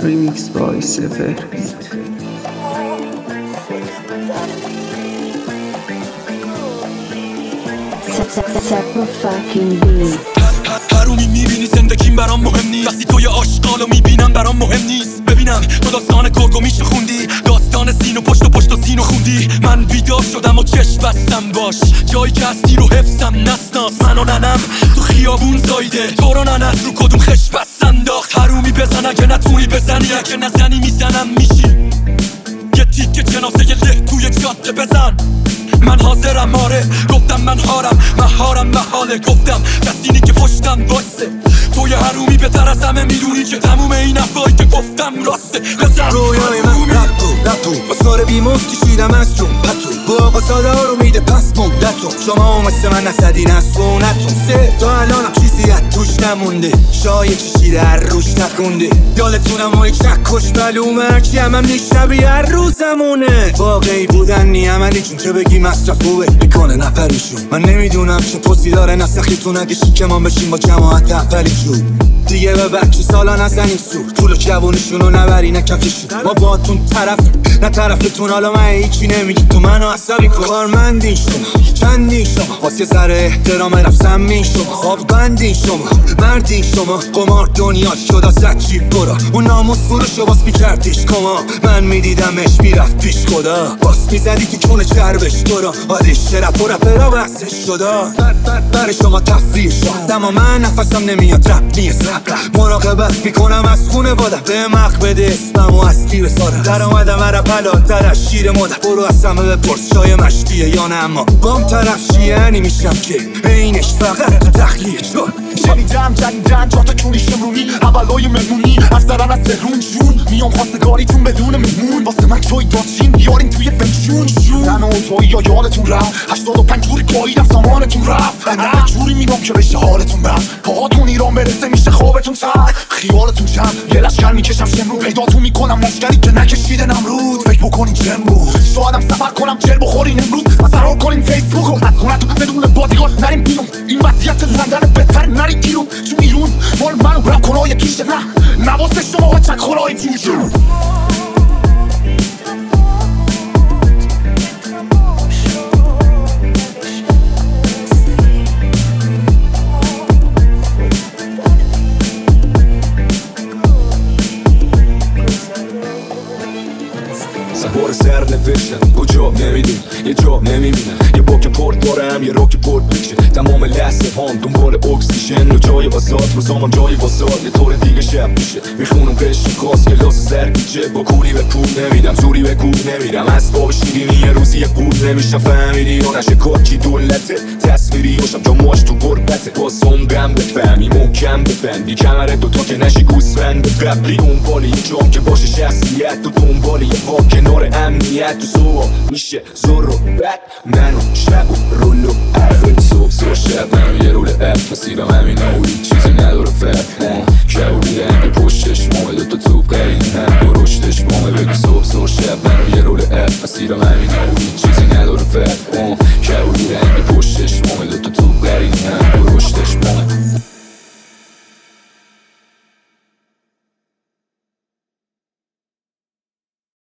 Remix by Sefer Beat. Sefer fucking beat. حرومی میبینی زندگیم برام مهم نیست وقتی تو یه آشغالو میبینم برام مهم نیست ببینم تو داستان گرگو میشه خوندی داستان سین و پشت و سین و خوندی من بیدار شدم و چشم بستم باش جایی که هستی رو حفظم نسناس من و ننم تو خیابون زایده تو رو ننت رو کدوم خش بست انداخت حرومی بزن اگه نتونی بزنی اگه نزنی میزنم میشی یه تیکه جنازه یه له توی جاده بزن من حاضرم آره گفتم من هارم محاله گفتم کسینی که پشتم واسه تو یه حرومی بهتر از همه میدونی که تموم این افایی که گفتم راسته بزن رویای من رپو با سار بیموز کشیدم از جون پتو با آقا ساده ها رو میده پس مدتو شما مثل من نسدین از سونتون سه تا الانم چیزی از توش نمونده شای کشیده هر روش نکنده یالتونم های چک کش بلومه هرچی هم نیشنبی هر روزمونه واقعی بودن نی عملی چون که بگی مصرف خوبه میکنه نپریشون من نمیدونم چه پوزی داره نسخیتون اگه شیکمان بشین با جماعت اولی جون دیگه به بچه سالا نزنین سور طول جوانشونو نبری نکفشون ما باتون طرف نه طرفتون حالا من هیچی نمیگی تو منو عصبی کن کارمندین شما چندین شما واسه سر احترام رفتم می شما خواب بندین شما مردین شما قمار دنیا شد از چیب برا اون ناموس فروشو باز میکردیش کما من میدیدمش میرفت پیش خدا باز میزدی تو کونه چربش دورا حالی شرف و رپرا بحثش شدا بر شما تفریح شد اما من نفسم نمیاد رپ نیست مراقبت میکنم از خونه بادم به مق بده اسمم و اصلی بسارم در اومدم عرب حلالتر از شیر مادر برو از همه بپرس شای مشتیه یا نه اما بام طرف شیعنی میشم که اینش فقط تو تخلیه شد شنیدم جنیدن جا تا کونی شمرونی اولای مهمونی از درن از سهرون جون میام خواستگاریتون بدون مهمون واسه من توی داچین بیارین توی فنشون من و توی یا یادتون رفت 85 جوری گاییدم سامانتون رفت نه جوری میگم که بشه حالتون رفت پاهاتون ایران برسه میشه خوابتون سر خیالتون چند یه لشکر میکشم شمرو پیداتون میکنم مشکلی که نکشیده نمرود فکر بکنین چه امروز شایدم سفر کنم جر بخورین امروز و فرار کنین فیسبوکو از خونتون بدون بادیگارد نریم بیرون این وضعیت لندن بهتر نریم ایرون چون ایرون مال منو رپ کنای توشه نه نواسه شما ها چک خورای توشه سبار سر نوشتم کجا نمیدون یه جا نمیبینم یه باک پورت دارم یه راک پورت بکشه تمام لحظه هام دنبال اکسیژن و جای آزاد روزامم جای واساد یه طور دیگه شب میشه میخونم قشن خاص کلاس سرگیچه با کوری به پول نمیدم زوری به کوب نمیدم اسباب شیرینی یه روزی یه قول نمیشم فهمیدی و نشه کاکی دولته تصویری باشم جامعاش تو قربته بازم غم بفهمی محکم ببندی کمرت دوتا که نشی گوسفند قبلی دنبال یه جام که باشه شخصیت تو دنبال یه وا کنار امنیت تو سوا میشه زور و بد منو شب و رولو اول صبح شب منو یه رول اپ مسیرم همینا و هیچ چیزی نداره فرق کبولی رنگ پشتش ماه دوتا توب قرین هم درشتش ماه بگو صبح شب منو یه رول اپ مسیرم همینا و هیچ چیزی نداره فرق کبولی رنگ پشتش ماه دوتا توب قرین هم درشتش ماه